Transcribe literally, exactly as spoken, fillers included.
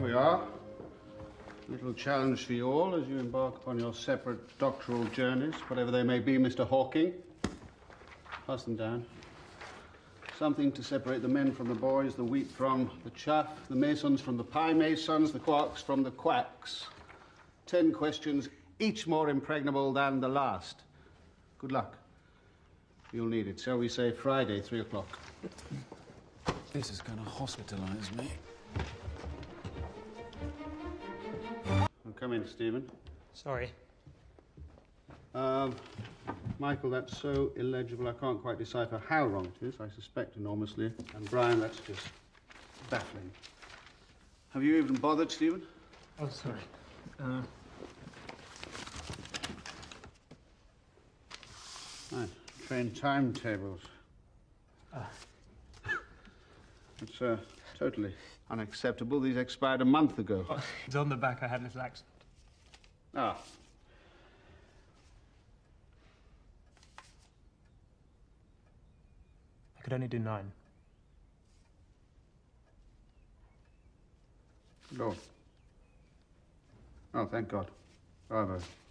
we are. A little challenge for you all as you embark upon your separate doctoral journeys, whatever they may be, Mister Hawking. Pass them down. Something to separate the men from the boys, the wheat from the chaff, the masons from the pie masons, the quarks from the quacks. Ten questions, each more impregnable than the last. Good luck. You'll need it. Shall we say Friday, three o'clock? This is going to hospitalise me. Well, come in, Stephen. Sorry. Um, Michael, that's so illegible I can't quite decipher how wrong it is. I suspect enormously. And Brian, that's just baffling. Have you even bothered, Stephen? Oh, sorry. Uh... Right. Train timetables. Uh. It's uh, totally unacceptable. These expired a month ago. Oh, it's on the back. I had a little accident. Ah. I could only do nine. Lord. Oh, thank God. Bravo.